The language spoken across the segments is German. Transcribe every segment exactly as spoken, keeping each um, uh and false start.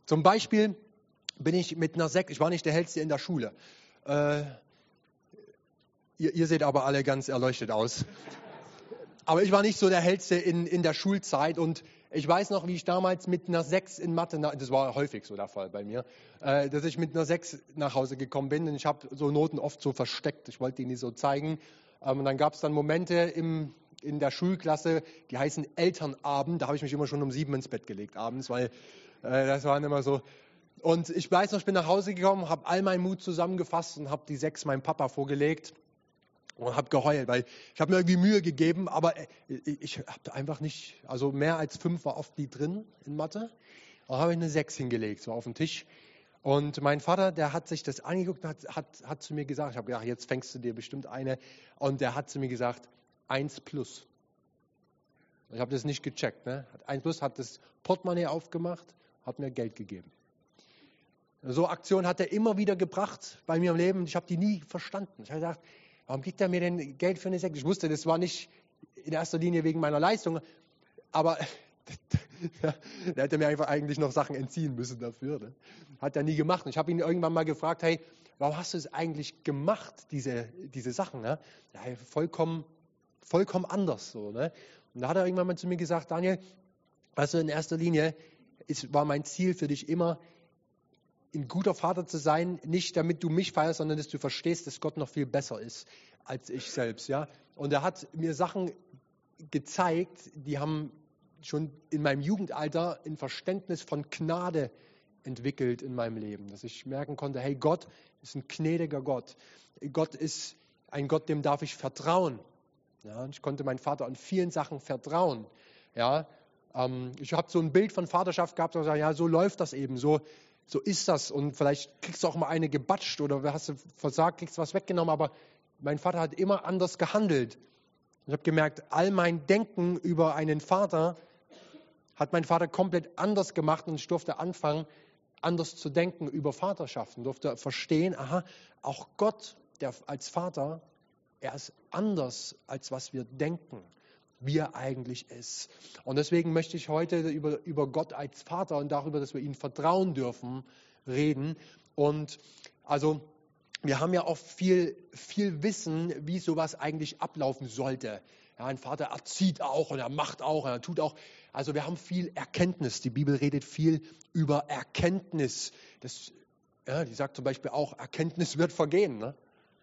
Zum Beispiel bin ich mit einer sechs, ich war nicht der Hellste in der Schule. Äh, ihr, ihr seht aber alle ganz erleuchtet aus. Aber ich war nicht so der Hellste in, in der Schulzeit und ich weiß noch, wie ich damals mit einer sechs in Mathe, das war häufig so der Fall bei mir, äh, dass ich mit einer sechs nach Hause gekommen bin und ich habe so Noten oft so versteckt, ich wollte die nicht so zeigen. Ähm, und dann gab es dann Momente im, in der Schulklasse, die heißen Elternabend, da habe ich mich immer schon um sieben ins Bett gelegt abends, weil äh, das waren immer so. Und ich weiß noch, ich bin nach Hause gekommen, habe all meinen Mut zusammengefasst und habe die sechs meinem Papa vorgelegt. Und habe geheult, weil ich habe mir irgendwie Mühe gegeben, aber ich, ich habe einfach nicht, also mehr als fünf war oft nie drin in Mathe. Da habe ich eine sechs hingelegt, so auf den Tisch. Und mein Vater, der hat sich das angeguckt und hat, hat, hat zu mir gesagt, ich habe gedacht, jetzt fängst du dir bestimmt eine. Und der hat zu mir gesagt, eins plus. Ich habe das nicht gecheckt. Ne? eins plus, hat das Portemonnaie aufgemacht, hat mir Geld gegeben. So Aktion hat er immer wieder gebracht bei mir im Leben. Ich habe die nie verstanden. Ich habe gedacht, warum gibt er mir denn Geld für eine Sekt? Ich wusste, das war nicht in erster Linie wegen meiner Leistung, aber der hätte mir einfach eigentlich noch Sachen entziehen müssen dafür. Ne? Hat er nie gemacht. Und ich habe ihn irgendwann mal gefragt, hey, warum hast du es eigentlich gemacht, diese, diese Sachen? Ne? Ja, vollkommen, vollkommen anders. So, ne? Und da hat er irgendwann mal zu mir gesagt, Daniel, also in erster Linie ist, war mein Ziel für dich immer, ein guter Vater zu sein, nicht damit du mich feierst, sondern dass du verstehst, dass Gott noch viel besser ist als ich selbst. Ja? Und er hat mir Sachen gezeigt, die haben schon in meinem Jugendalter ein Verständnis von Gnade entwickelt in meinem Leben, dass ich merken konnte, hey, Gott ist ein gnädiger Gott. Gott ist ein Gott, dem darf ich vertrauen. Ja? Und ich konnte meinem Vater an vielen Sachen vertrauen. Ja? Ähm, ich habe so ein Bild von Vaterschaft gehabt und gesagt, ja, so läuft das eben, so So ist das und vielleicht kriegst du auch mal eine gebatscht oder hast du versagt, kriegst was weggenommen, aber mein Vater hat immer anders gehandelt. Ich habe gemerkt, all mein Denken über einen Vater hat mein Vater komplett anders gemacht und ich durfte anfangen, anders zu denken über Vaterschaften, durfte verstehen, aha, auch Gott, der als Vater, er ist anders, als was wir denken, wie er eigentlich ist. Und deswegen möchte ich heute über, über Gott als Vater und darüber, dass wir ihm vertrauen dürfen, reden. Und also wir haben ja oft viel, viel Wissen, wie sowas eigentlich ablaufen sollte. Ja, ein Vater erzieht auch und er macht auch, und er tut auch. Also wir haben viel Erkenntnis. Die Bibel redet viel über Erkenntnis. Das, ja, die sagt zum Beispiel auch, Erkenntnis wird vergehen, ne?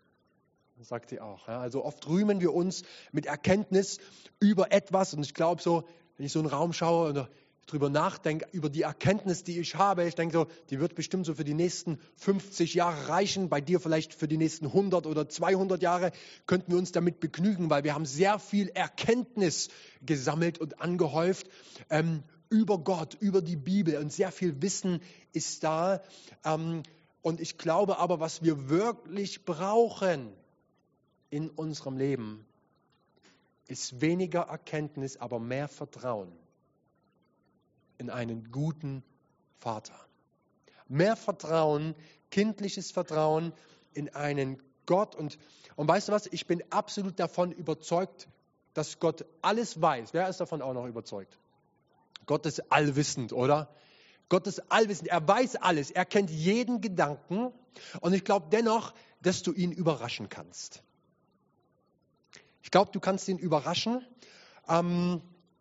Das sagt sie auch. Ja. Also oft rühmen wir uns mit Erkenntnis über etwas. Und ich glaube so, wenn ich so einen Raum schaue und darüber nachdenke, über die Erkenntnis, die ich habe, ich denke so, die wird bestimmt so für die nächsten fünfzig Jahre reichen. Bei dir vielleicht für die nächsten hundert oder zweihundert Jahre könnten wir uns damit begnügen, weil wir haben sehr viel Erkenntnis gesammelt und angehäuft ähm, über Gott, über die Bibel. Und sehr viel Wissen ist da. Ähm, und ich glaube aber, was wir wirklich brauchen in unserem Leben, ist weniger Erkenntnis, aber mehr Vertrauen in einen guten Vater. Mehr Vertrauen, kindliches Vertrauen in einen Gott. Und, und weißt du was, ich bin absolut davon überzeugt, dass Gott alles weiß. Wer ist davon auch noch überzeugt? Gott ist allwissend, oder? Gott ist allwissend, er weiß alles, er kennt jeden Gedanken. Und ich glaube dennoch, dass du ihn überraschen kannst. Ich glaube, du kannst ihn überraschen. Ähm,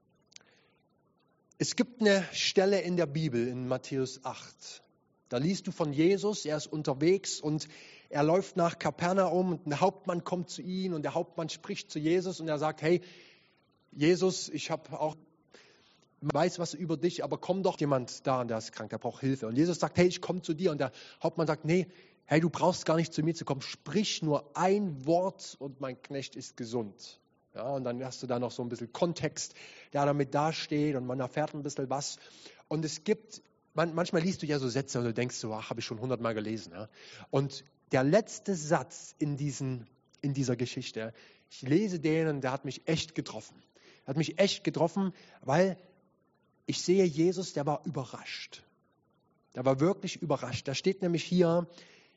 es gibt eine Stelle in der Bibel, in Matthäus acht. Da liest du von Jesus, er ist unterwegs und er läuft nach Kapernaum und ein Hauptmann kommt zu ihm und der Hauptmann spricht zu Jesus und er sagt, hey, Jesus, ich habe auch, weiß was über dich, aber komm doch jemand da und der ist krank, der braucht Hilfe. Und Jesus sagt, hey, ich komme zu dir und der Hauptmann sagt, nee, hey, du brauchst gar nicht zu mir zu kommen, sprich nur ein Wort und mein Knecht ist gesund. Ja, und dann hast du da noch so ein bisschen Kontext, der damit dasteht und man erfährt ein bisschen was. Und es gibt, man, manchmal liest du ja so Sätze und du denkst so, ach, habe ich schon hundertmal gelesen. Ja? Und der letzte Satz in, diesen, in dieser Geschichte, ich lese den und der hat mich echt getroffen. Der hat mich echt getroffen, weil ich sehe Jesus, der war überrascht. Der war wirklich überrascht. Da steht nämlich hier,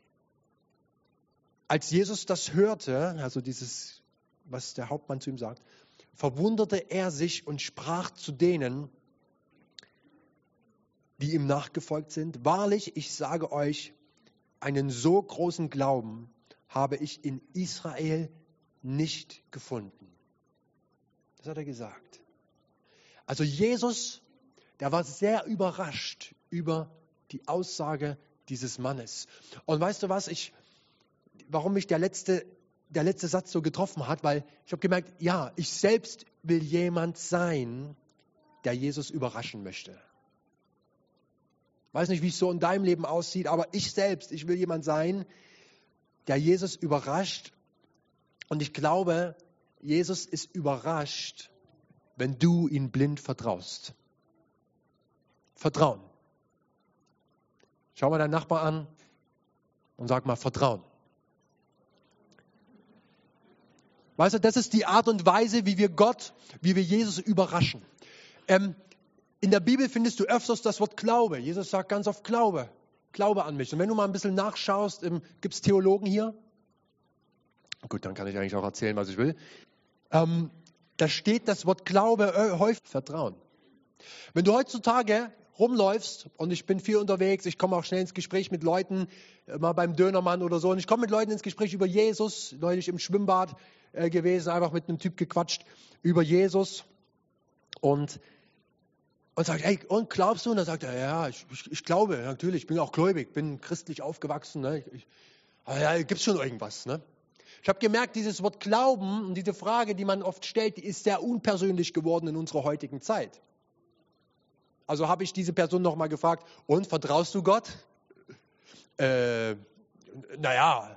als Jesus das hörte, also dieses, was der Hauptmann zu ihm sagt, verwunderte er sich und sprach zu denen, die ihm nachgefolgt sind. Wahrlich, ich sage euch, einen so großen Glauben habe ich in Israel nicht gefunden. Das hat er gesagt. Also Jesus, der war sehr überrascht über die Aussage dieses Mannes. Und weißt du was, ich, warum mich der letzte, der letzte Satz so getroffen hat? Weil ich habe gemerkt, ja, ich selbst will jemand sein, der Jesus überraschen möchte. Ich weiß nicht, wie es so in deinem Leben aussieht, aber ich selbst, ich will jemand sein, der Jesus überrascht. Und ich glaube, Jesus ist überrascht, wenn du ihn blind vertraust. Vertrauen. Schau mal deinen Nachbar an und sag mal Vertrauen. Weißt du, das ist die Art und Weise, wie wir Gott, wie wir Jesus überraschen. Ähm, in der Bibel findest du öfters das Wort Glaube. Jesus sagt ganz oft Glaube. Glaube an mich. Und wenn du mal ein bisschen nachschaust, ähm, gibt es Theologen hier? Gut, dann kann ich eigentlich auch erzählen, was ich will. Ähm, da steht das Wort Glaube äh, häufig Vertrauen. Wenn du heutzutage rumläufst, und ich bin viel unterwegs, ich komme auch schnell ins Gespräch mit Leuten, äh, mal beim Dönermann oder so, und ich komme mit Leuten ins Gespräch über Jesus, neulich im Schwimmbad äh, gewesen, einfach mit einem Typ gequatscht über Jesus und, und sagt, hey, und glaubst du? Und dann sagt er, ja, ich, ich, ich glaube, natürlich, ich bin auch gläubig, bin christlich aufgewachsen, ne? ich, ich, ja, gibt es schon irgendwas, ne? Ich habe gemerkt, dieses Wort Glauben und diese Frage, die man oft stellt, die ist sehr unpersönlich geworden in unserer heutigen Zeit. Also habe ich diese Person nochmal gefragt, und vertraust du Gott? Äh, naja,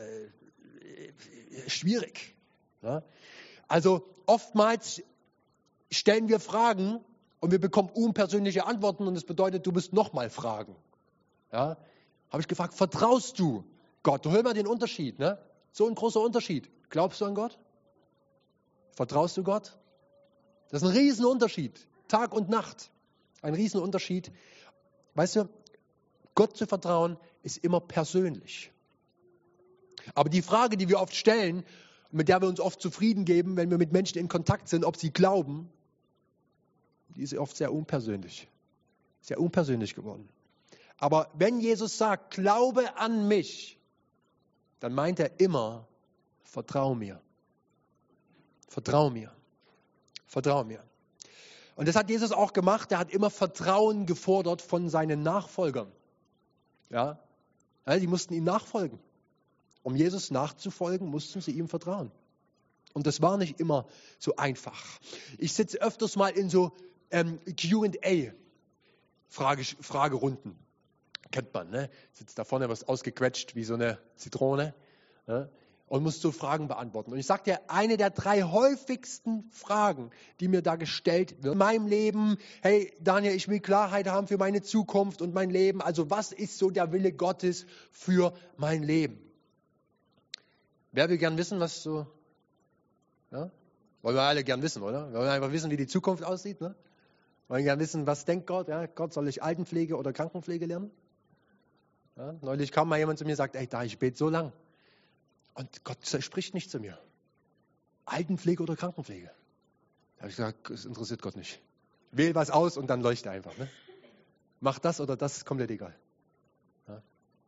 äh, schwierig. Ja? Also oftmals stellen wir Fragen und wir bekommen unpersönliche Antworten und das bedeutet, du musst nochmal fragen. Ja? Habe ich gefragt, vertraust du Gott? Hör mal den Unterschied, ne? So ein großer Unterschied. Glaubst du an Gott? Vertraust du Gott? Das ist ein Riesenunterschied. Tag und Nacht. Ein Riesenunterschied. Weißt du, Gott zu vertrauen ist immer persönlich. Aber die Frage, die wir oft stellen, mit der wir uns oft zufrieden geben, wenn wir mit Menschen in Kontakt sind, ob sie glauben, die ist oft sehr unpersönlich. Sehr unpersönlich geworden. Aber wenn Jesus sagt, glaube an mich, dann meint er immer, vertrau mir. Vertrau mir. Vertrau mir. Und das hat Jesus auch gemacht. Er hat immer Vertrauen gefordert von seinen Nachfolgern. Ja, ja, die mussten ihm nachfolgen. Um Jesus nachzufolgen, mussten sie ihm vertrauen. Und das war nicht immer so einfach. Ich sitze öfters mal in so ähm, Q and A-Fragerunden. Kennt man, ne? Sitzt da vorne, was ausgequetscht wie so eine Zitrone, ne? Und muss so Fragen beantworten. Und ich sage dir, eine der drei häufigsten Fragen, die mir da gestellt wird, in meinem Leben, hey Daniel, ich will Klarheit haben für meine Zukunft und mein Leben. Also was ist so der Wille Gottes für mein Leben? Wer will gern wissen, was so, ja? Wollen wir alle gern wissen, oder? Wir wollen einfach wissen, wie die Zukunft aussieht, ne? Wollen gern wissen, was denkt Gott? Ja, Gott, soll ich Altenpflege oder Krankenpflege lernen? Ja, neulich kam mal jemand zu mir und sagt, ey, da ich bete so lang. Und Gott spricht nicht zu mir. Altenpflege oder Krankenpflege? Da habe ich gesagt, das interessiert Gott nicht. Wähl was aus und dann leuchte einfach. Ne? Mach das oder das, ist komplett egal. Ja.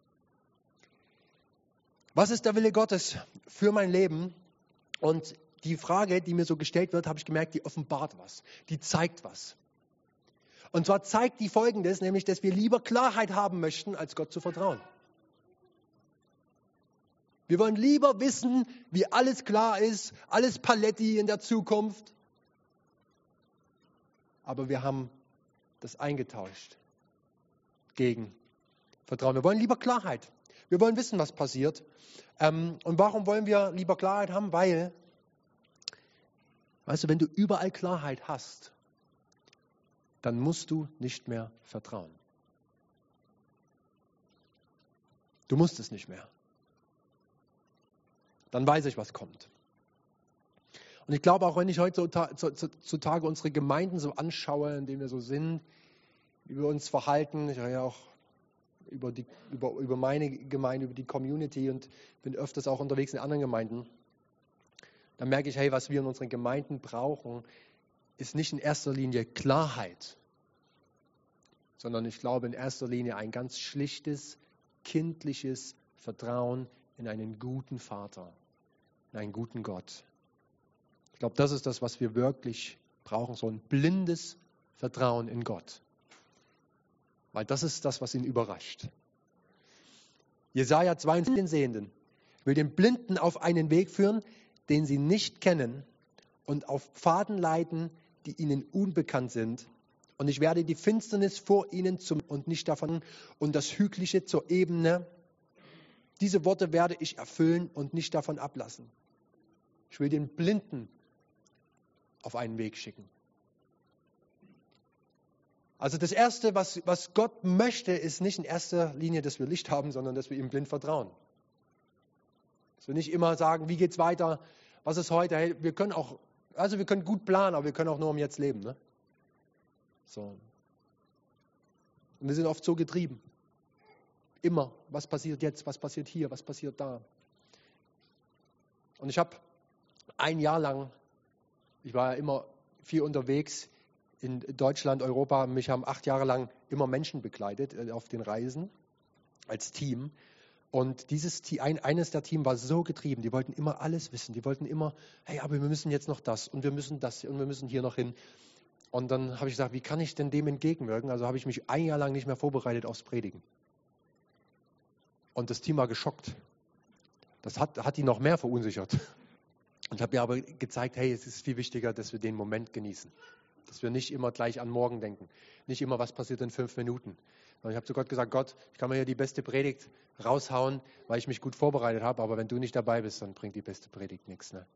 Was ist der Wille Gottes für mein Leben? Und die Frage, die mir so gestellt wird, habe ich gemerkt, die offenbart was. Die zeigt was. Und zwar zeigt die Folgendes, nämlich, dass wir lieber Klarheit haben möchten, als Gott zu vertrauen. Wir wollen lieber wissen, wie alles klar ist, alles Paletti in der Zukunft. Aber wir haben das eingetauscht gegen Vertrauen. Wir wollen lieber Klarheit. Wir wollen wissen, was passiert. Und warum wollen wir lieber Klarheit haben? Weil, weißt du, wenn du überall Klarheit hast, dann musst du nicht mehr vertrauen. Du musst es nicht mehr. Dann weiß ich, was kommt. Und ich glaube auch, wenn ich heutzutage unsere Gemeinden so anschaue, in denen wir so sind, wie wir uns verhalten, ich höre ja auch über, die, über, über meine Gemeinde, über die Community und bin öfters auch unterwegs in anderen Gemeinden, dann merke ich, hey, was wir in unseren Gemeinden brauchen, ist nicht in erster Linie Klarheit, sondern ich glaube in erster Linie ein ganz schlichtes, kindliches Vertrauen in einen guten Vater, in einen guten Gott. Ich glaube, das ist das, was wir wirklich brauchen, so ein blindes Vertrauen in Gott. Weil das ist das, was ihn überrascht. Jesaja zweiundzwanzig, den Sehenden, will den Blinden auf einen Weg führen, den sie nicht kennen, und auf Pfaden leiten, die ihnen unbekannt sind. Und ich werde die Finsternis vor ihnen zum und nicht davon und das Hügliche zur Ebene. Diese Worte werde ich erfüllen und nicht davon ablassen. Ich will den Blinden auf einen Weg schicken. Also das Erste, was, was Gott möchte, ist nicht in erster Linie, dass wir Licht haben, sondern dass wir ihm blind vertrauen. Dass wir nicht immer sagen, wie geht's weiter, was ist heute? Hey, wir können auch, also wir können gut planen, aber wir können auch nur um jetzt leben. Ne? So. Und wir sind oft so getrieben. Immer, was passiert jetzt, was passiert hier, was passiert da. Und ich habe ein Jahr lang, ich war ja immer viel unterwegs in Deutschland, Europa, mich haben acht Jahre lang immer Menschen begleitet auf den Reisen als Team. Und dieses ein, eines der Team war so getrieben, die wollten immer alles wissen, die wollten immer, hey, aber wir müssen jetzt noch das und wir müssen das und wir müssen hier noch hin. Und dann habe ich gesagt, wie kann ich denn dem entgegenwirken? Also habe ich mich ein Jahr lang nicht mehr vorbereitet aufs Predigen. Und das Team war geschockt. Das hat, hat die noch mehr verunsichert. Und ich habe mir aber gezeigt, hey, es ist viel wichtiger, dass wir den Moment genießen. Dass wir nicht immer gleich an morgen denken. Nicht immer, was passiert in fünf Minuten. Und ich habe zu Gott gesagt, Gott, ich kann mir hier die beste Predigt raushauen, weil ich mich gut vorbereitet habe, aber wenn du nicht dabei bist, dann bringt die beste Predigt nichts. Ne?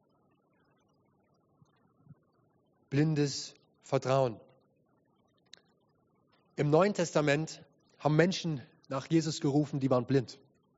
Blindes Vertrauen. Im Neuen Testament haben Menschen nach Jesus gerufen, die waren blind.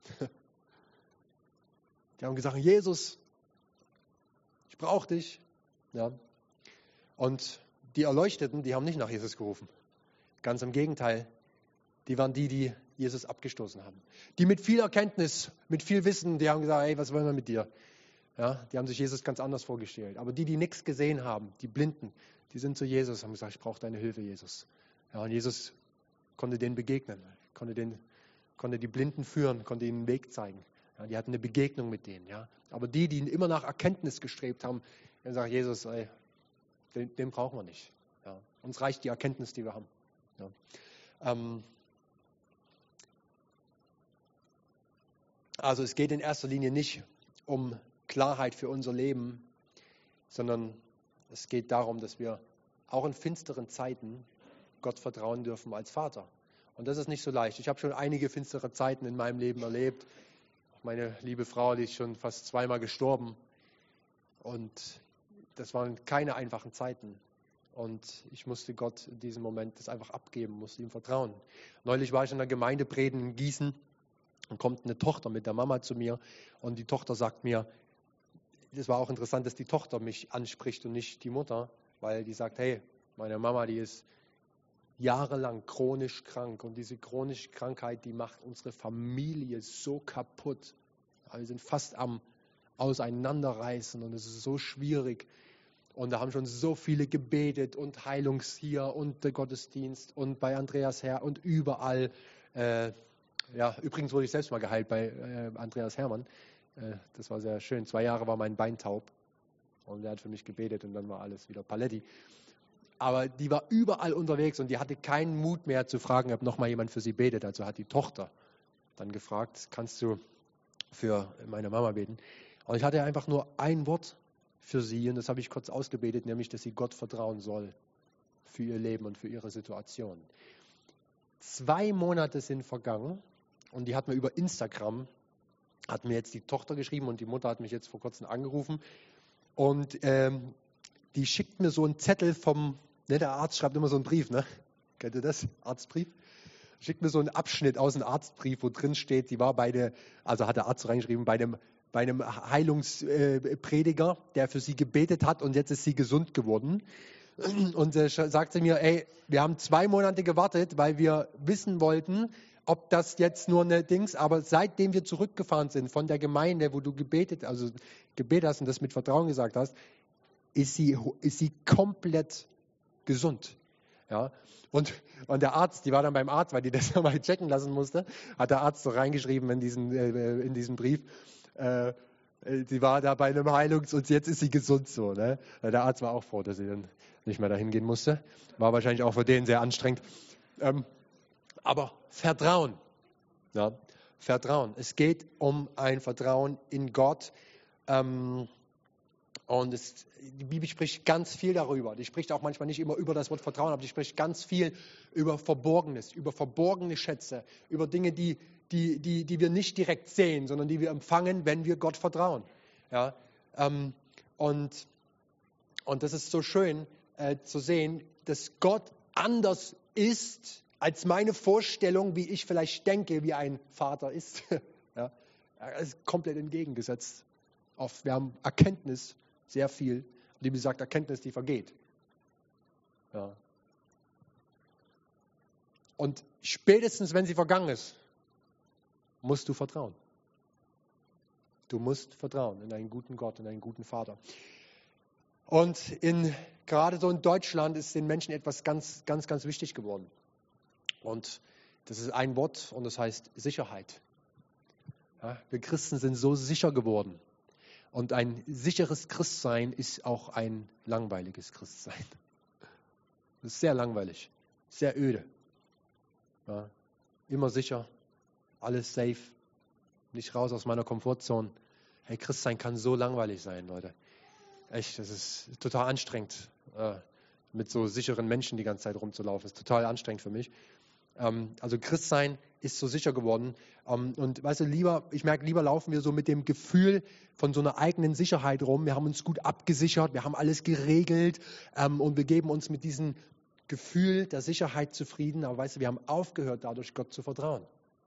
Die haben gesagt, Jesus, ich brauche dich. Ja. Und die Erleuchteten, die haben nicht nach Jesus gerufen. Ganz im Gegenteil. Die waren die, die Jesus abgestoßen haben. Die mit viel Erkenntnis, mit viel Wissen, die haben gesagt, hey, was wollen wir mit dir? Ja, die haben sich Jesus ganz anders vorgestellt. Aber die, die nichts gesehen haben, die Blinden, die sind zu Jesus, haben gesagt, ich brauche deine Hilfe, Jesus. Ja, und Jesus konnte denen begegnen, konnte, den, konnte die Blinden führen, konnte ihnen einen Weg zeigen. Ja, die hatten eine Begegnung mit denen. Ja. Aber die, die immer nach Erkenntnis gestrebt haben, die haben gesagt, Jesus, ey, den, den brauchen wir nicht. Ja. Uns reicht die Erkenntnis, die wir haben. Ja. Ähm, also es geht in erster Linie nicht um Klarheit für unser Leben, sondern es geht darum, dass wir auch in finsteren Zeiten Gott vertrauen dürfen als Vater. Und das ist nicht so leicht. Ich habe schon einige finstere Zeiten in meinem Leben erlebt. Auch meine liebe Frau, die ist schon fast zweimal gestorben. Und das waren keine einfachen Zeiten. Und ich musste Gott in diesem Moment das einfach abgeben, musste ihm vertrauen. Neulich war ich in der Gemeindepredigen in Gießen und kommt eine Tochter mit der Mama zu mir. Und die Tochter sagt mir, das war auch interessant, dass die Tochter mich anspricht und nicht die Mutter, weil die sagt, hey, meine Mama, die ist jahrelang chronisch krank und diese chronische Krankheit, die macht unsere Familie so kaputt. Wir sind fast am Auseinanderreißen und es ist so schwierig. Und da haben schon so viele gebetet und Heilungs hier und der Gottesdienst und bei Andreas Herr und überall. Äh, ja, übrigens wurde ich selbst mal geheilt bei äh, Andreas Hermann. Äh, das war sehr schön. Zwei Jahre war mein Bein taub und er hat für mich gebetet und dann war alles wieder Paletti. Aber die war überall unterwegs und die hatte keinen Mut mehr zu fragen, ob noch mal jemand für sie betet. Also hat die Tochter dann gefragt, kannst du für meine Mama beten? Und ich hatte einfach nur ein Wort für sie und das habe ich kurz ausgebetet, nämlich, dass sie Gott vertrauen soll für ihr Leben und für ihre Situation. Zwei Monate sind vergangen und die hat mir über Instagram, hat mir jetzt die Tochter geschrieben und die Mutter hat mich jetzt vor kurzem angerufen und ähm, die schickt mir so einen Zettel vom, ne, der Arzt schreibt immer so einen Brief, ne? Kennt ihr das? Arztbrief? Schickt mir so einen Abschnitt aus dem Arztbrief, wo drin steht, die war bei der, also hat der Arzt reingeschrieben, bei dem bei einem Heilungsprediger, der für sie gebetet hat und jetzt ist sie gesund geworden. Und äh, sagt sie mir, ey, wir haben zwei Monate gewartet, weil wir wissen wollten, ob das jetzt nur eine Dings, aber seitdem wir zurückgefahren sind von der Gemeinde, wo du gebetet, also gebetet hast und das mit Vertrauen gesagt hast, ist sie, ist sie komplett gesund. Ja? Und, und der Arzt, die war dann beim Arzt, weil die das mal checken lassen musste, hat der Arzt so reingeschrieben in diesen, äh, in diesen Brief, äh, sie war da bei einem Heilungs- und jetzt ist sie gesund so. Ne? Der Arzt war auch froh, dass sie dann nicht mehr dahin gehen musste. War wahrscheinlich auch für den sehr anstrengend. Ähm, aber Vertrauen. Ja? Vertrauen. Es geht um ein Vertrauen in Gott. Ähm, und es, die Bibel spricht ganz viel darüber. Die spricht auch manchmal nicht immer über das Wort Vertrauen, aber die spricht ganz viel über Verborgenes, über verborgene Schätze, über Dinge, die, die, die, die wir nicht direkt sehen, sondern die wir empfangen, wenn wir Gott vertrauen. Ja? Ähm, und, und das ist so schön äh, zu sehen, dass Gott anders ist als meine Vorstellung, wie ich vielleicht denke, wie ein Vater ist. Ja? Er ist komplett entgegengesetzt. Oft, wir haben Erkenntnis, sehr viel. Die Bibel sagt, Erkenntnis, die vergeht. Ja. Und spätestens, wenn sie vergangen ist, musst du vertrauen. Du musst vertrauen in einen guten Gott, in einen guten Vater. Und in, gerade so in Deutschland ist den Menschen etwas ganz, ganz, ganz wichtig geworden. Und das ist ein Wort und das heißt Sicherheit. Ja, wir Christen sind so sicher geworden. Und ein sicheres Christsein ist auch ein langweiliges Christsein. Das ist sehr langweilig, sehr öde. Ja, immer sicher, alles safe, nicht raus aus meiner Komfortzone. Hey, Christsein kann so langweilig sein, Leute. Echt, das ist total anstrengend, äh, mit so sicheren Menschen die ganze Zeit rumzulaufen. Das ist total anstrengend für mich. Ähm, also Christsein ist so sicher geworden. Ähm, und weißt du, lieber, ich merke, lieber laufen wir so mit dem Gefühl von so einer eigenen Sicherheit rum. Wir haben uns gut abgesichert, wir haben alles geregelt ähm, und wir geben uns mit diesem Gefühl der Sicherheit zufrieden. Aber weißt du, wir haben aufgehört, dadurch Gott zu vertrauen.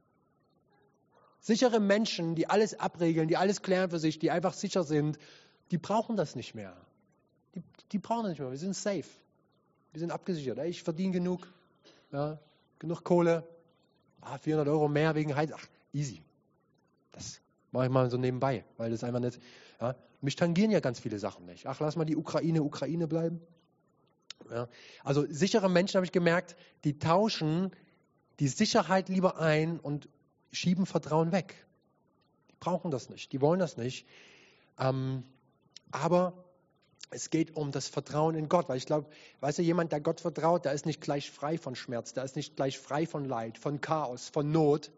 Sichere Menschen, die alles abregeln, die alles klären für sich, die einfach sicher sind, die brauchen das nicht mehr. Die, die brauchen das nicht mehr. Wir sind safe. Wir sind abgesichert. Ey, ich verdiene genug. Ja, genug Kohle. Ah, vierhundert Euro mehr wegen Heiz. Ach, easy. Das mache ich mal so nebenbei, weil das einfach nicht. Ja, mich tangieren ja ganz viele Sachen nicht. Ach, lass mal die Ukraine, Ukraine bleiben. Ja, also sichere Menschen, habe ich gemerkt, die tauschen die Sicherheit lieber ein und schieben Vertrauen weg. Die brauchen das nicht. Die wollen das nicht. Ähm, aber es geht um das Vertrauen in Gott, weil ich glaube, weißt du, jemand, der Gott vertraut, der ist nicht gleich frei von Schmerz, der ist nicht gleich frei von Leid, von Chaos, von Not.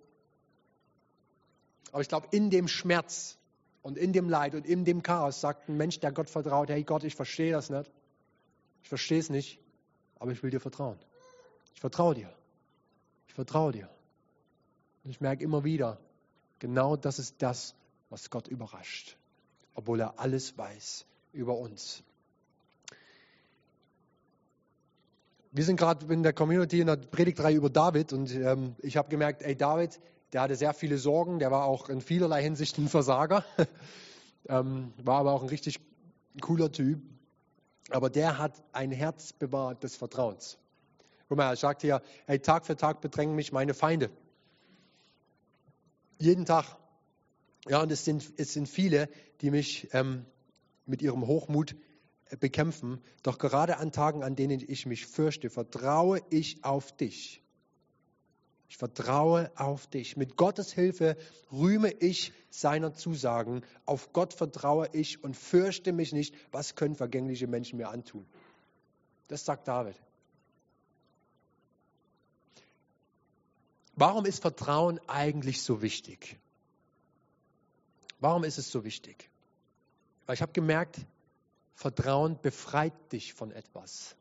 Aber ich glaube, in dem Schmerz und in dem Leid und in dem Chaos sagt ein Mensch, der Gott vertraut, hey Gott, ich verstehe das nicht, ich verstehe es nicht, aber ich will dir vertrauen. Ich vertraue dir. Ich vertraue dir. Und ich merke immer wieder, genau das ist das, was Gott überrascht, obwohl er alles weiß über uns. Wir sind gerade in der Community in der Predigtreihe über David und ähm, ich habe gemerkt, ey David, der hatte sehr viele Sorgen, der war auch in vielerlei Hinsicht ein Versager, ähm, war aber auch ein richtig cooler Typ, aber der hat ein Herz bewahrt des Vertrauens. Guck mal, er sagt hier, hey, Tag für Tag bedrängen mich meine Feinde. Jeden Tag. Ja, und es sind, es sind viele, die mich ähm, mit ihrem Hochmut bekämpfen. Doch gerade an Tagen, an denen ich mich fürchte, vertraue ich auf dich. Ich vertraue auf dich. Mit Gottes Hilfe rühme ich seiner Zusagen. Auf Gott vertraue ich und fürchte mich nicht. Was können vergängliche Menschen mir antun? Das sagt David. Warum ist Vertrauen eigentlich so wichtig? Warum ist es so wichtig? Weil ich habe gemerkt, Vertrauen befreit dich von etwas.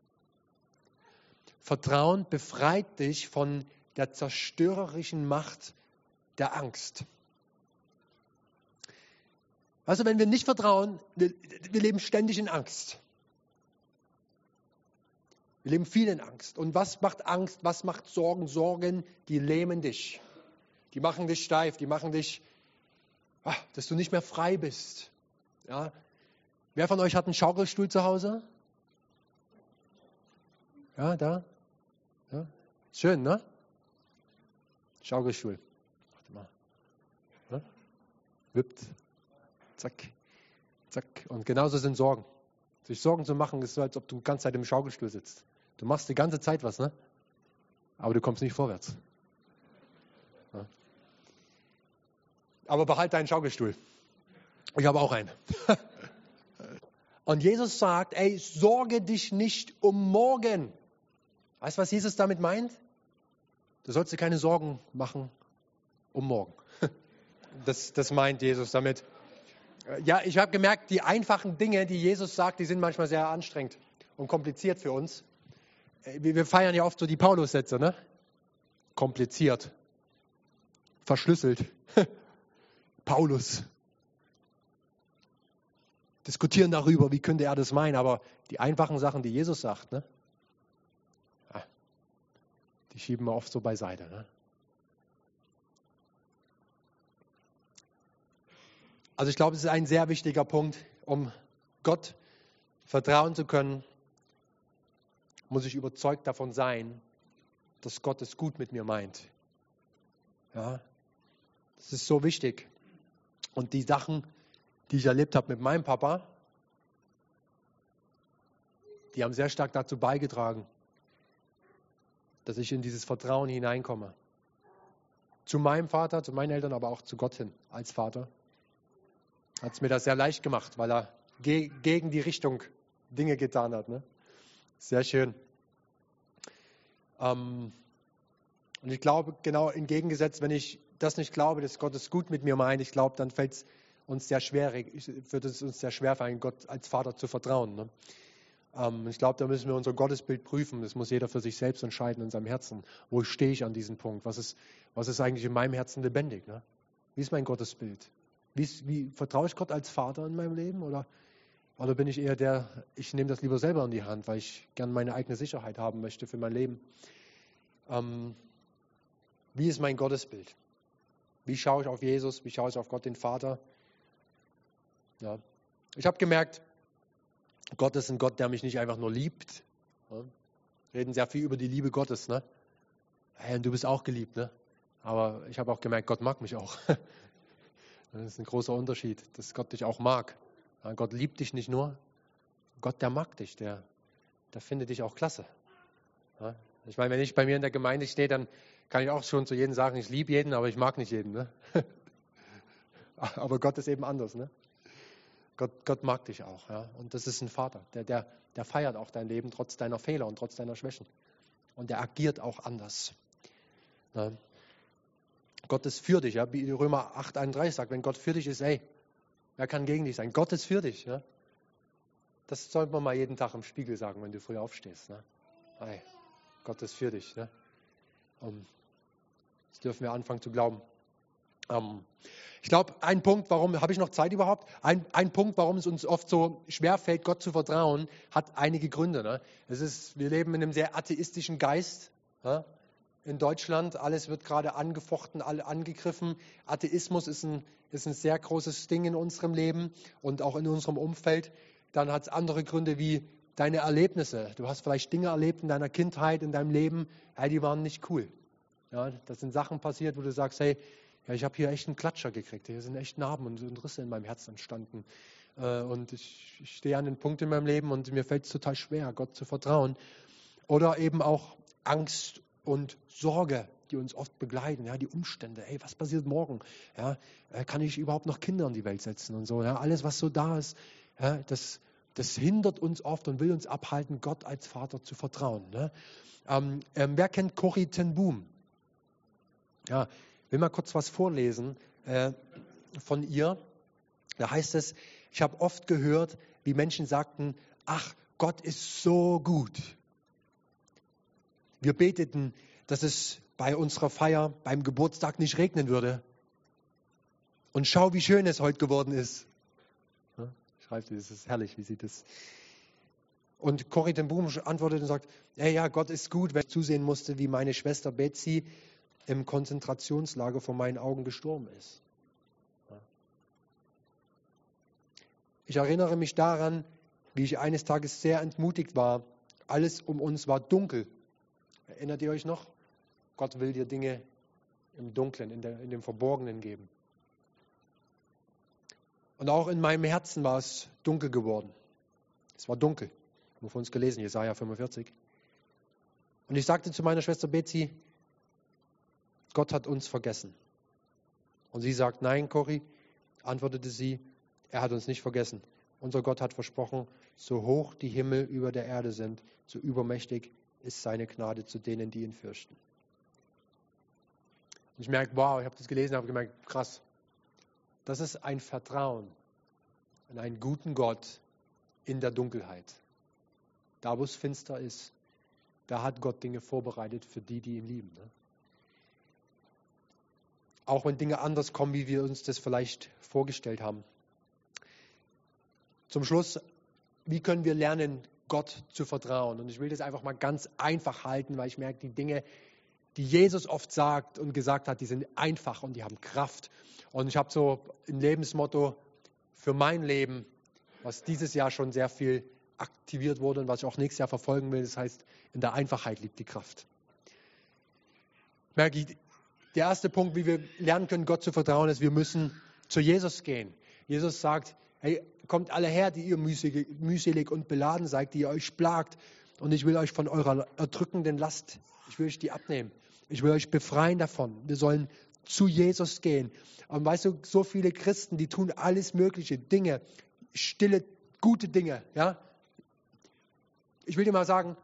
Vertrauen befreit dich von der zerstörerischen Macht der Angst. Also wenn wir nicht vertrauen, wir, wir leben ständig in Angst. Wir leben viel in Angst. Und was macht Angst? Was macht Sorgen? Sorgen, die lähmen dich. Die machen dich steif, die machen dich, ach, dass du nicht mehr frei bist. Ja? Wer von euch hat einen Schaukelstuhl zu Hause? Ja, da? Ja? Schön, ne? Schaukelstuhl. Warte mal. Ja? Wippt. Zack. Zack. Und genauso sind Sorgen. Sich Sorgen zu machen, ist so, als ob du die ganze Zeit im Schaukelstuhl sitzt. Du machst die ganze Zeit was, ne? Aber du kommst nicht vorwärts. Ja. Aber behalt deinen Schaukelstuhl. Ich habe auch einen. Und Jesus sagt, ey, sorge dich nicht um morgen. Weißt du, was Jesus damit meint? Du sollst dir keine Sorgen machen um morgen. Das, das meint Jesus damit. Ja, ich habe gemerkt, die einfachen Dinge, die Jesus sagt, die sind manchmal sehr anstrengend und kompliziert für uns. Wir feiern ja oft so die Paulus-Sätze, ne? Kompliziert, verschlüsselt. Paulus. Diskutieren darüber, wie könnte er das meinen, aber die einfachen Sachen, die Jesus sagt, ne? Ja, die schieben wir oft so beiseite. Ne? Also ich glaube, es ist ein sehr wichtiger Punkt, um Gott vertrauen zu können, muss ich überzeugt davon sein, dass Gott es gut mit mir meint. Ja, das ist so wichtig. Und die Sachen, die ich erlebt habe mit meinem Papa, die haben sehr stark dazu beigetragen, dass ich in dieses Vertrauen hineinkomme. Zu meinem Vater, zu meinen Eltern, aber auch zu Gott hin als Vater. Hat es mir das sehr leicht gemacht, weil er ge- gegen die Richtung Dinge getan hat. Ne? Sehr schön. Ähm, und ich glaube, genau entgegengesetzt, wenn ich das nicht glaube, dass Gott es gut mit mir meint, ich glaube, dann fällt es uns sehr schwer, wird es uns sehr schwer fallen, Gott als Vater zu vertrauen. Ne? Ähm, ich glaube, da müssen wir unser Gottesbild prüfen. Das muss jeder für sich selbst entscheiden in seinem Herzen. Wo stehe ich an diesem Punkt? Was ist, was ist eigentlich in meinem Herzen lebendig? Ne? Wie ist mein Gottesbild? Wie, ist, wie vertraue ich Gott als Vater in meinem Leben? Oder, oder bin ich eher der, ich nehme das lieber selber in die Hand, weil ich gerne meine eigene Sicherheit haben möchte für mein Leben? Ähm, wie ist mein Gottesbild? Wie schaue ich auf Jesus? Wie schaue ich auf Gott, den Vater? Ja. Ich habe gemerkt, Gott ist ein Gott, der mich nicht einfach nur liebt. Ja. Wir reden sehr viel über die Liebe Gottes. Ne? Hey, und du bist auch geliebt. Ne? Aber ich habe auch gemerkt, Gott mag mich auch. Das ist ein großer Unterschied, dass Gott dich auch mag. Ja, Gott liebt dich nicht nur. Gott, der mag dich. Der, der findet dich auch klasse. Ja. Ich meine, wenn ich bei mir in der Gemeinde stehe, dann kann ich auch schon zu jedem sagen, ich liebe jeden, aber ich mag nicht jeden. Ne? Aber Gott ist eben anders. Ne? Gott, Gott mag dich auch. Ja? Und das ist ein Vater, der, der, der feiert auch dein Leben trotz deiner Fehler und trotz deiner Schwächen. Und der agiert auch anders. Ja? Gott ist für dich. Ja? Wie Römer acht einunddreißig sagt, wenn Gott für dich ist, ey, wer kann gegen dich sein? Gott ist für dich. Ja? Das sollte man mal jeden Tag im Spiegel sagen, wenn du früh aufstehst. Ne? Hey, Gott ist für dich. Ne? Um, das dürfen wir anfangen zu glauben. Um, ich glaube, ein Punkt, warum, habe ich noch Zeit überhaupt? Ein, ein Punkt, warum es uns oft so schwerfällt, Gott zu vertrauen, hat einige Gründe. Ne? Es ist, wir leben in einem sehr atheistischen Geist. Ja? In Deutschland, alles wird gerade angefochten, alle angegriffen. Atheismus ist ein, ist ein sehr großes Ding in unserem Leben und auch in unserem Umfeld. Dann hat es andere Gründe wie deine Erlebnisse. Du hast vielleicht Dinge erlebt in deiner Kindheit, in deinem Leben, hey, die waren nicht cool. Ja, das sind Sachen passiert, wo du sagst, hey, ja, ich habe hier echt einen Klatscher gekriegt. Hier sind echt Narben und Risse in meinem Herzen entstanden. Und ich, ich stehe an den Punkt in meinem Leben und mir fällt es total schwer, Gott zu vertrauen. Oder eben auch Angst und Sorge, die uns oft begleiten. Ja, die Umstände. Hey, was passiert morgen? Ja, kann ich überhaupt noch Kinder in die Welt setzen und so? Ja, alles, was so da ist, ja, das, das hindert uns oft und will uns abhalten, Gott als Vater zu vertrauen. Ne? Ähm, ähm, wer kennt Corrie ten Boom? Ja, ich will mal kurz was vorlesen äh, von ihr. Da heißt es, ich habe oft gehört, wie Menschen sagten, ach, Gott ist so gut. Wir beteten, dass es bei unserer Feier, beim Geburtstag nicht regnen würde. Und schau, wie schön es heute geworden ist. Ja, schreibt sie, das ist herrlich, wie sie das. Und Corrie ten Boom antwortet und sagt, ja, ja, Gott ist gut, wenn ich zusehen musste, wie meine Schwester Betsy im Konzentrationslager vor meinen Augen gestorben ist. Ich erinnere mich daran, wie ich eines Tages sehr entmutigt war. Alles um uns war dunkel. Erinnert ihr euch noch? Gott will dir Dinge im Dunklen, in, der, in dem Verborgenen geben. Und auch in meinem Herzen war es dunkel geworden. Es war dunkel. Wir haben von uns gelesen, Jesaja fünfundvierzig. Und ich sagte zu meiner Schwester Betsy, Gott hat uns vergessen. Und sie sagt, nein, Cory, antwortete sie, er hat uns nicht vergessen. Unser Gott hat versprochen, so hoch die Himmel über der Erde sind, so übermächtig ist seine Gnade zu denen, die ihn fürchten. Und ich merke, wow, ich habe das gelesen und habe gemerkt, krass, das ist ein Vertrauen an einen guten Gott in der Dunkelheit. Da, wo es finster ist, da hat Gott Dinge vorbereitet für die, die ihn lieben. Ne? Auch wenn Dinge anders kommen, wie wir uns das vielleicht vorgestellt haben. Zum Schluss, wie können wir lernen, Gott zu vertrauen? Und ich will das einfach mal ganz einfach halten, weil ich merke, die Dinge, die Jesus oft sagt und gesagt hat, die sind einfach und die haben Kraft. Und ich habe so ein Lebensmotto für mein Leben, was dieses Jahr schon sehr viel aktiviert wurde und was ich auch nächstes Jahr verfolgen will. Das heißt, in der Einfachheit liegt die Kraft. Merke ich, der erste Punkt, wie wir lernen können, Gott zu vertrauen, ist, wir müssen zu Jesus gehen. Jesus sagt, hey, kommt alle her, die ihr mühselig und beladen seid, die ihr euch plagt. Und ich will euch von eurer erdrückenden Last, ich will euch die abnehmen. Ich will euch befreien davon. Wir sollen zu Jesus gehen. Und weißt du, so viele Christen, die tun alles mögliche Dinge, stille, gute Dinge. Ja? Ich will dir mal sagen,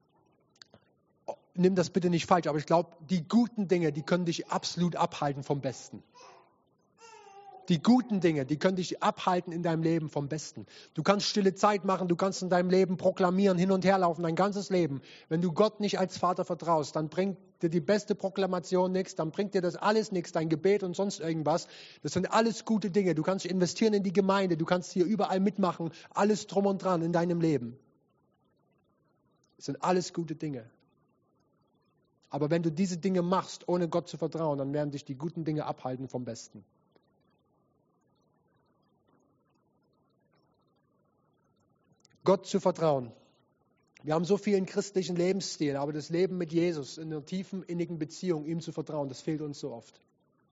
nimm das bitte nicht falsch, aber ich glaube, die guten Dinge, die können dich absolut abhalten vom Besten. Die guten Dinge, die können dich abhalten in deinem Leben vom Besten. Du kannst stille Zeit machen, du kannst in deinem Leben proklamieren, hin und her laufen, dein ganzes Leben. Wenn du Gott nicht als Vater vertraust, dann bringt dir die beste Proklamation nichts, dann bringt dir das alles nichts, dein Gebet und sonst irgendwas. Das sind alles gute Dinge. Du kannst investieren in die Gemeinde, du kannst hier überall mitmachen, alles drum und dran in deinem Leben. Das sind alles gute Dinge. Aber wenn du diese Dinge machst, ohne Gott zu vertrauen, dann werden dich die guten Dinge abhalten vom Besten. Gott zu vertrauen. Wir haben so vielen christlichen Lebensstil, aber das Leben mit Jesus in einer tiefen, innigen Beziehung, ihm zu vertrauen, das fehlt uns so oft.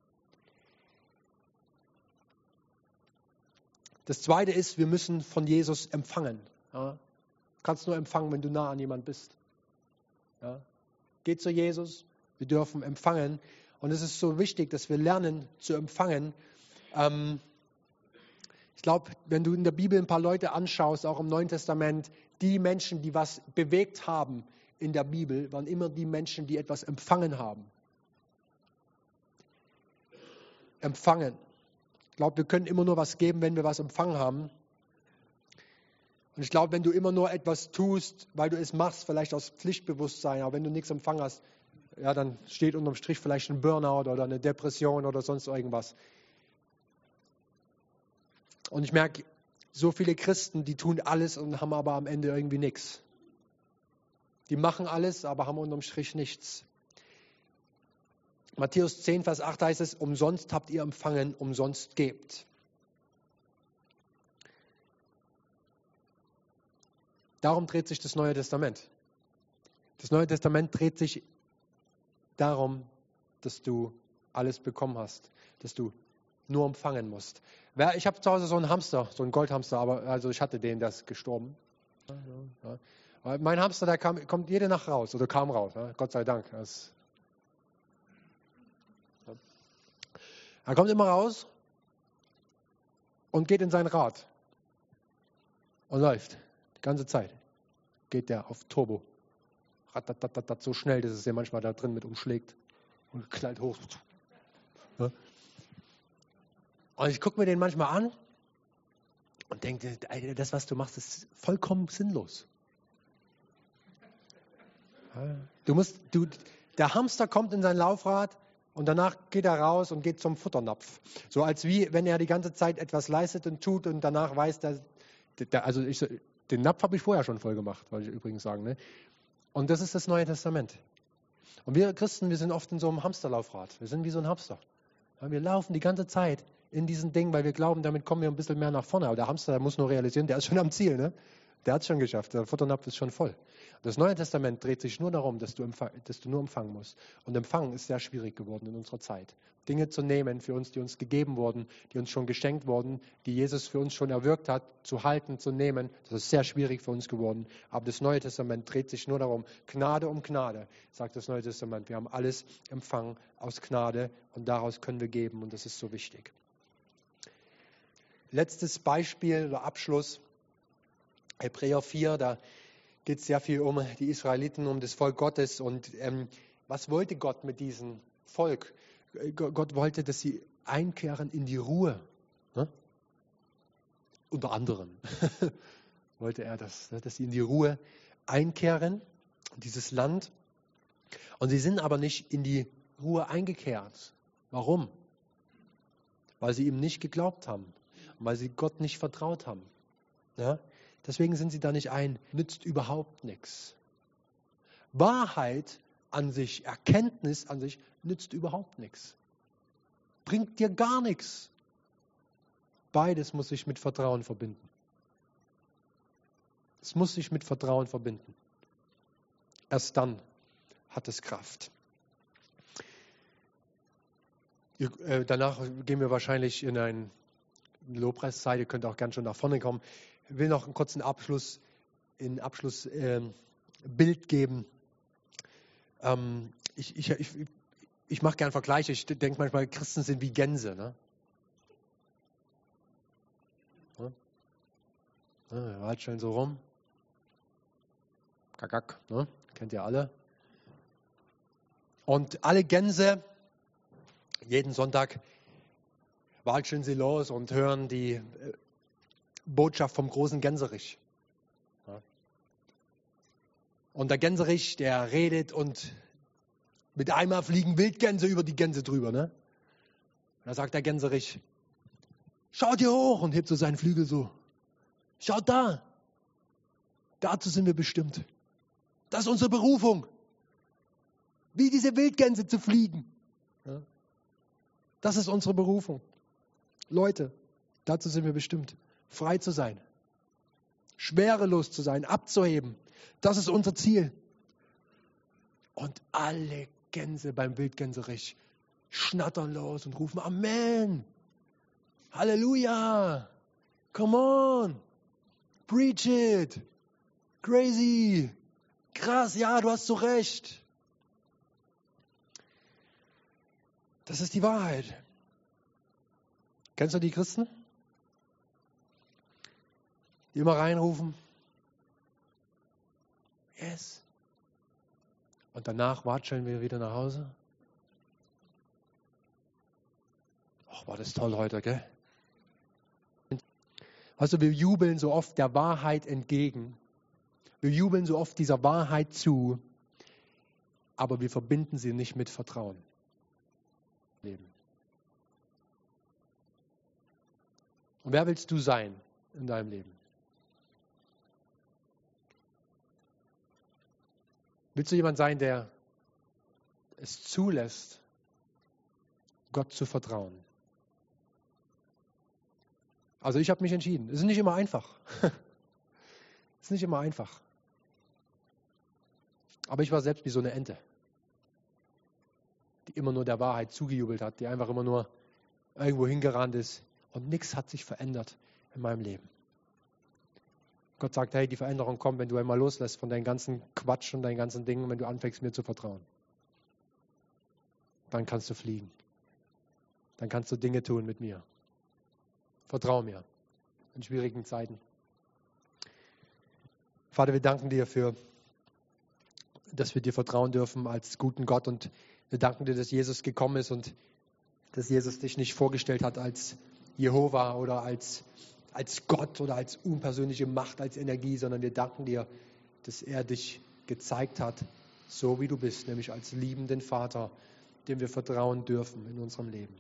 Das Zweite ist, wir müssen von Jesus empfangen. Ja? Du kannst nur empfangen, wenn du nah an jemand bist. Ja? Geh zu Jesus, wir dürfen empfangen. Und es ist so wichtig, dass wir lernen zu empfangen. Ähm, Ich glaube, wenn du in der Bibel ein paar Leute anschaust, auch im Neuen Testament, die Menschen, die was bewegt haben in der Bibel, waren immer die Menschen, die etwas empfangen haben. Empfangen. Ich glaube, wir können immer nur was geben, wenn wir was empfangen haben. Und ich glaube, wenn du immer nur etwas tust, weil du es machst, vielleicht aus Pflichtbewusstsein, aber wenn du nichts empfangen hast, ja, dann steht unterm Strich vielleicht ein Burnout oder eine Depression oder sonst irgendwas. Und ich merke, so viele Christen, die tun alles und haben aber am Ende irgendwie nichts. Die machen alles, aber haben unterm Strich nichts. Matthäus zehn, Vers acht heißt es, umsonst habt ihr empfangen, umsonst gebt. Darum dreht sich das Neue Testament. Das Neue Testament dreht sich darum, dass du alles bekommen hast, dass du nur empfangen musst. Ich habe zu Hause so einen Hamster, so einen Goldhamster, aber also ich hatte den, der ist gestorben. Ja, ja. Mein Hamster, der kam, kommt jede Nacht raus oder kam raus, ja, Gott sei Dank. Das, ja. Er kommt immer raus und geht in sein Rad und läuft die ganze Zeit. Geht der auf Turbo. Ratatatat, so schnell, dass es ja manchmal da drin mit umschlägt und knallt hoch. Ja. Und ich gucke mir den manchmal an und denke, das, was du machst, ist vollkommen sinnlos. Du musst, du, der Hamster kommt in sein Laufrad und danach geht er raus und geht zum Futternapf. So als wie, wenn er die ganze Zeit etwas leistet und tut und danach weiß, dass, der, also ich, den Napf habe ich vorher schon voll gemacht, wollte ich übrigens sagen. Ne? Und das ist das Neue Testament. Und wir Christen, wir sind oft in so einem Hamsterlaufrad. Wir sind wie so ein Hamster. Wir laufen die ganze Zeit in diesen Dingen, weil wir glauben, damit kommen wir ein bisschen mehr nach vorne. Aber der Hamster, der muss nur realisieren, der ist schon am Ziel. Ne? Der hat es schon geschafft. Der Futternapf ist schon voll. Das Neue Testament dreht sich nur darum, dass du, empfang, dass du nur empfangen musst. Und empfangen ist sehr schwierig geworden in unserer Zeit. Dinge zu nehmen für uns, die uns gegeben wurden, die uns schon geschenkt wurden, die Jesus für uns schon erwirkt hat, zu halten, zu nehmen, das ist sehr schwierig für uns geworden. Aber das Neue Testament dreht sich nur darum, Gnade um Gnade, sagt das Neue Testament. Wir haben alles empfangen aus Gnade und daraus können wir geben und das ist so wichtig. Letztes Beispiel oder Abschluss, Hebräer vier, da geht es sehr viel um die Israeliten, um das Volk Gottes. Und ähm, was wollte Gott mit diesem Volk? Gott wollte, dass sie einkehren in die Ruhe. Ne? Unter anderem wollte er das, dass sie in die Ruhe einkehren, dieses Land. Und sie sind aber nicht in die Ruhe eingekehrt. Warum? Weil sie ihm nicht geglaubt haben. Weil sie Gott nicht vertraut haben. Ja? Deswegen sind sie da nicht ein. Nützt überhaupt nichts. Wahrheit an sich, Erkenntnis an sich, nützt überhaupt nichts. Bringt dir gar nichts. Beides muss sich mit Vertrauen verbinden. Es muss sich mit Vertrauen verbinden. Erst dann hat es Kraft. Ihr, äh, danach gehen wir wahrscheinlich in ein Lobpreiszeit. Ihr könnt auch gern schon nach vorne kommen. Ich will noch einen kurzen Abschluss, ein Abschlussbild äh, geben. Ähm, ich ich, ich, ich mache gern Vergleiche. Ich denke manchmal, Christen sind wie Gänse. Ne? Ja? Ja, halt schön so rum. Kakak, ne? Kennt ihr alle. Und alle Gänse, jeden Sonntag, watscheln sie los und hören die äh, Botschaft vom großen Gänserich. Ja. Und der Gänserich, der redet und mit einmal fliegen Wildgänse über die Gänse drüber. Ne? Da sagt der Gänserich, schaut hier hoch und hebt so seinen Flügel so. Schaut da. Dazu sind wir bestimmt. Das ist unsere Berufung. Wie diese Wildgänse zu fliegen. Ja? Das ist unsere Berufung. Leute, dazu sind wir bestimmt. Frei zu sein. Schwerelos zu sein, abzuheben. Das ist unser Ziel. Und alle Gänse beim Wildgänserich schnattern los und rufen Amen. Halleluja. Come on. Preach it. Crazy. Krass, ja, du hast so recht. Das ist die Wahrheit. Kennst du die Christen? Die immer reinrufen. Yes. Und danach watscheln wir wieder nach Hause. Ach, war das toll heute, gell? Also wir jubeln so oft der Wahrheit entgegen. Wir jubeln so oft dieser Wahrheit zu, aber wir verbinden sie nicht mit Vertrauen. Leben. Und wer willst du sein in deinem Leben? Willst du jemand sein, der es zulässt, Gott zu vertrauen? Also ich habe mich entschieden. Es ist nicht immer einfach. Es ist nicht immer einfach. Aber ich war selbst wie so eine Ente, die immer nur der Wahrheit zugejubelt hat, die einfach immer nur irgendwo hingerannt ist und nichts hat sich verändert in meinem Leben. Gott sagt, hey, die Veränderung kommt, wenn du einmal loslässt von deinem ganzen Quatsch und deinen ganzen Dingen, wenn du anfängst, mir zu vertrauen. Dann kannst du fliegen. Dann kannst du Dinge tun mit mir. Vertrau mir in schwierigen Zeiten. Vater, wir danken dir für, dass wir dir vertrauen dürfen als guten Gott und wir danken dir, dass Jesus gekommen ist und dass Jesus dich nicht vorgestellt hat als Jehova oder als, als Gott oder als unpersönliche Macht, als Energie, sondern wir danken dir, dass er dich gezeigt hat, so wie du bist, nämlich als liebenden Vater, dem wir vertrauen dürfen in unserem Leben.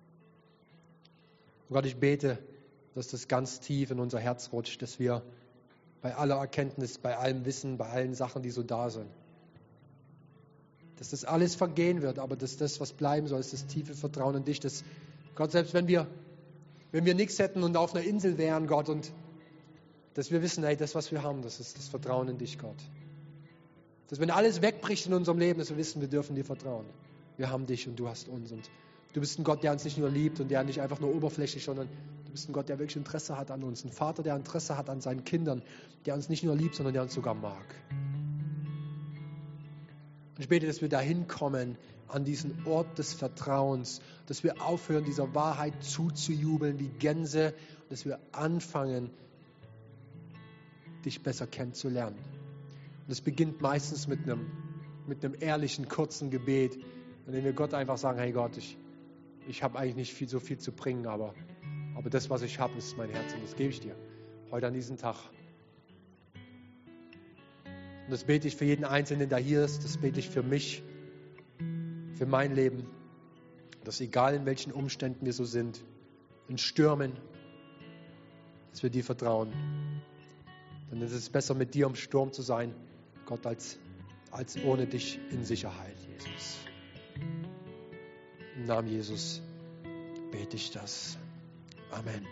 Und Gott, ich bete, dass das ganz tief in unser Herz rutscht, dass wir bei aller Erkenntnis, bei allem Wissen, bei allen Sachen, die so da sind, dass das alles vergehen wird, aber dass das, was bleiben soll, ist das tiefe Vertrauen in dich, dass Gott, selbst wenn wir, wenn wir nichts hätten und auf einer Insel wären, Gott, und dass wir wissen, hey, das, was wir haben, das ist das Vertrauen in dich, Gott. Dass wenn alles wegbricht in unserem Leben, dass wir wissen, wir dürfen dir vertrauen. Wir haben dich und du hast uns. Und du bist ein Gott, der uns nicht nur liebt und der nicht einfach nur oberflächlich, sondern du bist ein Gott, der wirklich Interesse hat an uns. Ein Vater, der Interesse hat an seinen Kindern, der uns nicht nur liebt, sondern der uns sogar mag. Und ich bete, dass wir dahin kommen, an diesen Ort des Vertrauens, dass wir aufhören, dieser Wahrheit zuzujubeln wie Gänse, und dass wir anfangen, dich besser kennenzulernen. Und es beginnt meistens mit einem, mit einem ehrlichen, kurzen Gebet, in dem wir Gott einfach sagen, hey Gott, ich, ich habe eigentlich nicht viel, so viel zu bringen, aber, aber das, was ich habe, ist mein Herz und das gebe ich dir heute an diesem Tag. Und das bete ich für jeden Einzelnen, der hier ist, das bete ich für mich, für mein Leben, dass egal in welchen Umständen wir so sind, in Stürmen, dass wir dir vertrauen. Denn es ist besser, mit dir im Sturm zu sein, Gott, als, als ohne dich in Sicherheit, Jesus. Im Namen Jesus bete ich das. Amen.